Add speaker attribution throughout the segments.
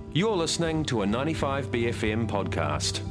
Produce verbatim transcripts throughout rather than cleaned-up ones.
Speaker 1: You're listening to a ninety-five B F M podcast.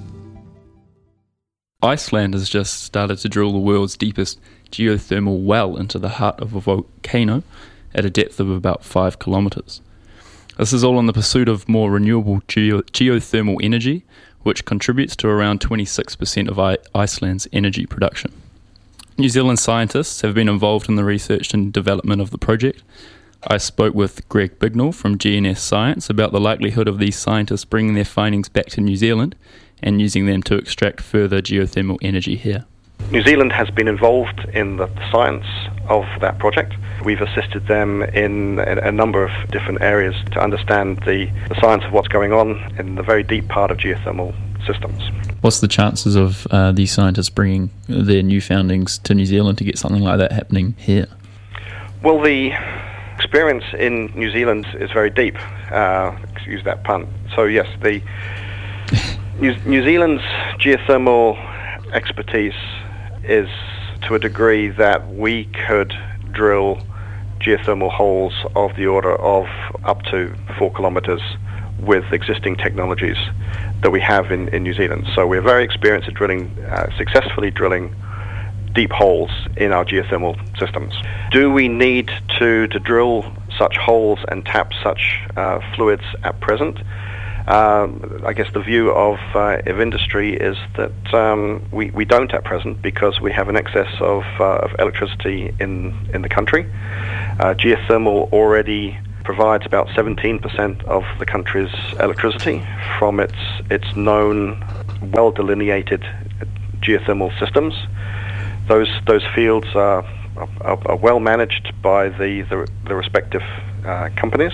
Speaker 2: Iceland has just started to drill the world's deepest geothermal well into the heart of a volcano at a depth of about five kilometres. This is all in the pursuit of more renewable geo- geothermal energy, which contributes to around twenty-six percent of I- Iceland's energy production. New Zealand scientists have been involved in the research and development of the project. I spoke with Greg Bignell from G N S Science about the likelihood of these scientists bringing their findings back to New Zealand and using them to extract further geothermal energy here.
Speaker 3: New Zealand has been involved in the science of that project. We've assisted them in a number of different areas to understand the, the science of what's going on in the very deep part of geothermal systems.
Speaker 2: What's the chances of uh, these scientists bringing their new foundings to New Zealand to get something like that happening here?
Speaker 3: Well, the experience in New Zealand is very deep. Uh, excuse that pun. So yes, the New, New Zealand's geothermal expertise is to a degree that we could drill geothermal holes of the order of up to four kilometres with existing technologies that we have in, in New Zealand. So we're very experienced at drilling, uh, successfully drilling deep holes in our geothermal systems. Do we need to, to drill such holes and tap such uh, fluids at present? Um, I guess the view of, uh, of industry is that um, we, we don't at present because we have an excess of, uh, of electricity in, in the country. Uh, geothermal already provides about seventeen percent of the country's electricity from its, its known well-delineated geothermal systems. Those those fields are, are, are well managed by the, the, the respective uh, companies.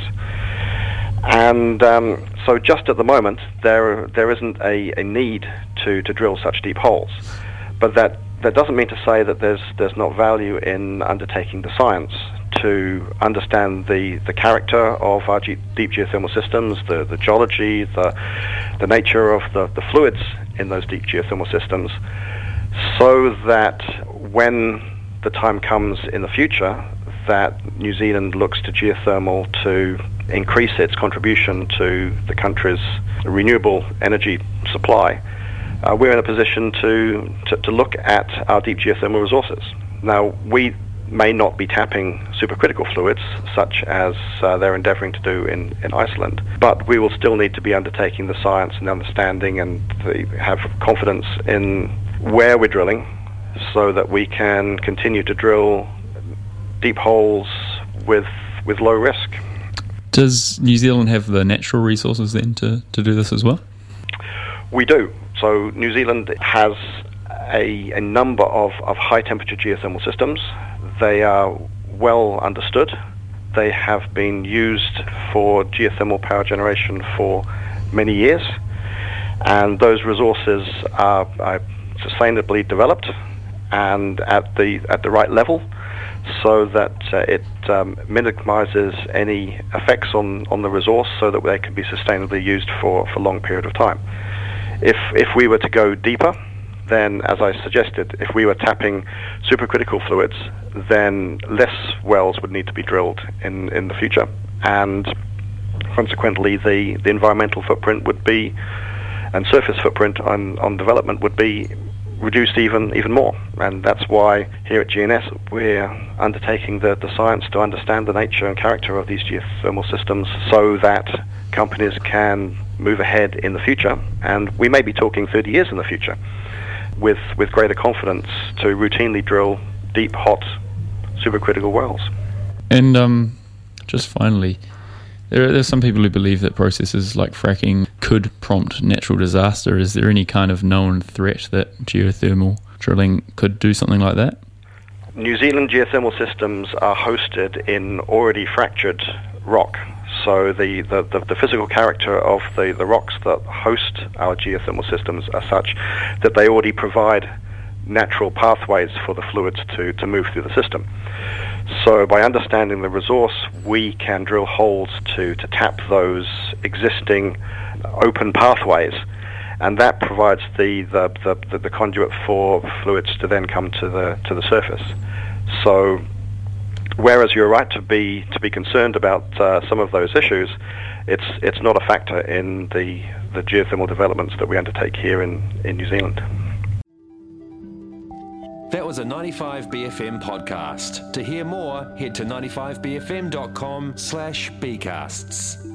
Speaker 3: And um, so just at the moment, there there isn't a, a need to, to drill such deep holes. But that, that doesn't mean to say that there's there's not value in undertaking the science to understand the, the character of our ge- deep geothermal systems, the, the geology, the, the nature of the, the fluids in those deep geothermal systems, so that when the time comes in the future that New Zealand looks to geothermal to increase its contribution to the country's renewable energy supply, uh, we're in a position to, to, to look at our deep geothermal resources. Now, we may not be tapping supercritical fluids such as uh, they're endeavouring to do in, in Iceland, but we will still need to be undertaking the science and understanding and the, have confidence in where we're drilling so that we can continue to drill deep holes with with low risk.
Speaker 2: Does New Zealand have the natural resources then to, to do this as well?
Speaker 3: We do. So New Zealand has a, a number of, of high temperature geothermal systems. They are well understood. They have been used for geothermal power generation for many years, and those resources are, are sustainably developed and at the at the right level, so that uh, it um, minimizes any effects on, on the resource, so that they can be sustainably used for, for a long period of time. If if we were to go deeper, then, as I suggested, if we were tapping supercritical fluids, then less wells would need to be drilled in, in the future, and consequently the, the environmental footprint would be, and surface footprint on, on development would be reduced even even more. And that's why here at G N S we're undertaking the, the science to understand the nature and character of these geothermal systems so that companies can move ahead in the future, and we may be talking thirty years in the future, with with greater confidence to routinely drill deep, hot, supercritical wells.
Speaker 2: And um, just finally, there are, there are some people who believe that processes like fracking could prompt natural disaster. Is there any kind of known threat that geothermal drilling could do something like that?
Speaker 3: New Zealand geothermal systems are hosted in already fractured rock. So the, the, the, the physical character of the, the rocks that host our geothermal systems are such that they already provide natural pathways for the fluids to, to move through the system. So by understanding the resource, we can drill holes to, to tap those existing open pathways, and that provides the, the, the, the conduit for fluids to then come to the to the surface. So whereas you're right to be to be concerned about uh, some of those issues, it's it's not a factor in the the geothermal developments that we undertake here in, in New Zealand.
Speaker 1: That was a ninety-five B F M podcast. To hear more, head to ninety-five b f m dot com slash bcasts.